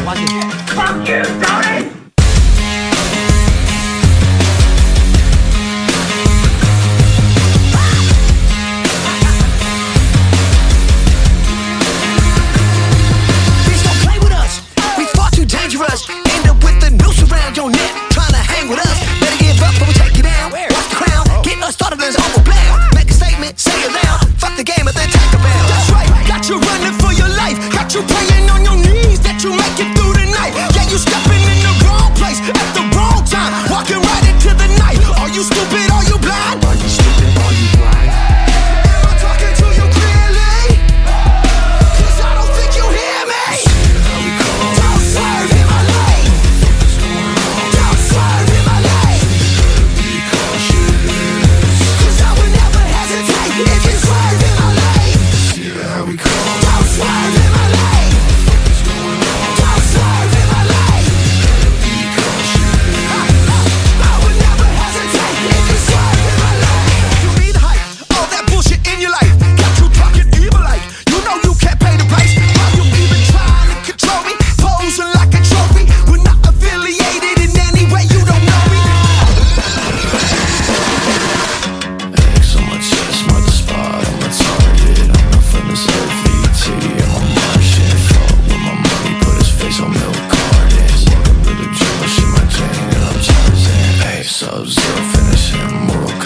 watch this. Fuck you, Tony! Please don't play with us. We far too dangerous. End up with the noose around your neck, trying to hang with us. Better give up before we take you down. Watch the crown. Get us started as overblown. Make a statement, say it loud. Fuck the game and then take a bound. That's right. Got you running for your life. Got you praying on your knees that you make it through the night. Yeah, you stepping in the wrong place at the wrong time. Walking right into the night. Are you stupid? Are you blind? Are you stupid? Are you blind? Am I talking to you clearly? 'Cause I don't think you hear me. Don't swerve in my lane. Don't swerve in my lane. 'Cause I would never hesitate if you swerve in my lane. Don't swerve in my lane. Don't swerve in my lane. I would never hesitate if you swerve in my lane. You need hype, all that bullshit in your life got you talking evil like you know you can't pay the price. Why you even trying to control me? Posing like a trophy. We're not affiliated in any way. You don't know me. X on my chest, mark the spot, I'm a target. I'm not from this LVT, I'm a Martian. Fuck with my money, put his face on milk gardens. Welcome to the jungle, shit my chain and I'm Tarzan. Hey, Sub-Zero, finish him, Mortal